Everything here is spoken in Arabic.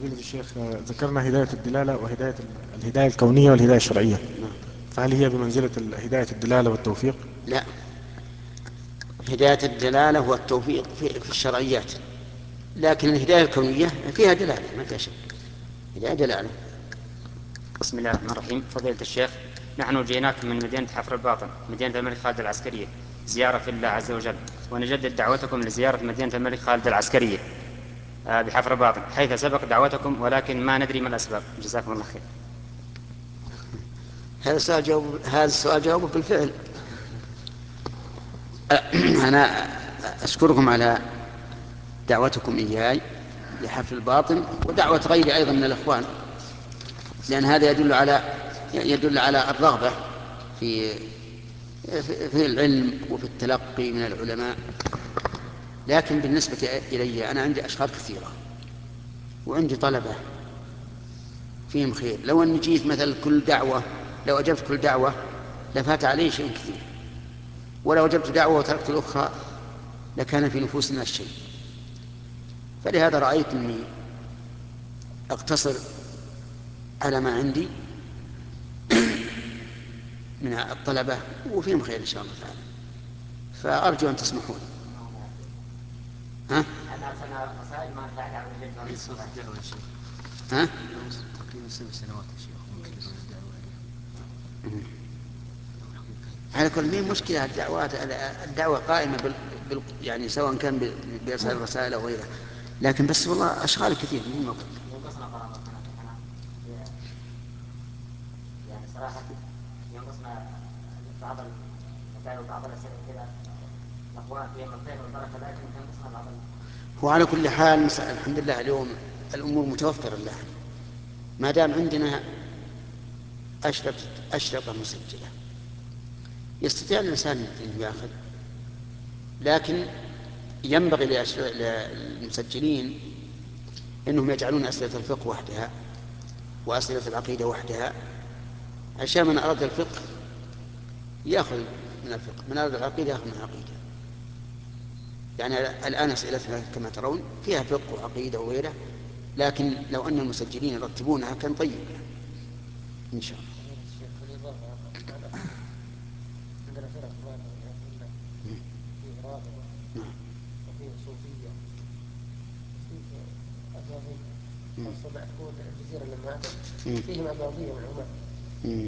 فضيلة الشيخ، ذكرنا هداية الدلالة وهداية الهداية الكونية والهداية الشرعية. فهل هي بمنزلة هداية الدلالة والتوفيق؟ لا، هداية الدلالة والتوفيق في الشرعيات، لكن الهداية الكونية فيها دلالة ما فيها شك، هداية دلالة. بسم الله الرحمن الرحيم. فضيلة الشيخ، نحن جئناكم من مدينة حفر الباطن، مدينة الملك خالد العسكرية، زيارة في الله عز وجل، ونجدد دعوتكم لزيارة مدينة الملك خالد العسكرية بحفر الباطن، حيث سبق دعوتكم ولكن ما ندري ما الأسباب. جزاكم الله خير. هذا السؤال جوابه بالفعل. أنا أشكركم على دعوتكم إياي لحفل الباطن، ودعوة غيري أيضا من الإخوان، لأن هذا يدل على الرغبة في في العلم وفي التلقي من العلماء. لكن بالنسبة إلي أنا عندي أشخاص كثيرة وعندي طلبة فيهم خير. لو أني جيت مثل كل دعوة، لو أجبت كل دعوة لفات علي شيء كثير، ولو أجبت دعوة وتركت الأخرى لكان في نفوسنا الشيء. فلهذا رأيت أني أقتصر على ما عندي من الطلبة وفيهم خير إن شاء الله تعالى، فأرجو أن تسمحون. ها؟ ها؟ تقريبا 7 سنوات يا شيخ ممكن الدعوة هذه. على كل مين مشكلة الدعوة قائمة يعني سواء كان بإرسال الرسائل أو غيره، لكن بس والله أشغال كثير من ما قلت. يعني صراحة ينقصنا بعض المسائل وبعض الأسئلة كذا، الأخوان فيهم الخير والبركة، لكن ينقصنا بعض. وعلى كل حال الحمد لله اليوم الأمور متوفرة الآن، ما دام عندنا أشرطة مسجلة يستطيع الإنسان أن يأخذ. لكن ينبغي للمسجلين أنهم يجعلون أسئلة الفقه وحدها وأسئلة العقيدة وحدها، عشان من أراد الفقه يأخذ من الفقه، من أراد العقيدة يأخذ من العقيدة. يعني الآن أسئلتنا كما ترون فيها فقه وعقيدة وغيره، لكن لو أن المسجلين يرتبونها كان طيب إن شاء الله. عندنا فرق فيه رافضة وفيه صوفية وفيه أباضية، خاصة بعد قوة الجزيرة لما فيهم أباضية من عمان.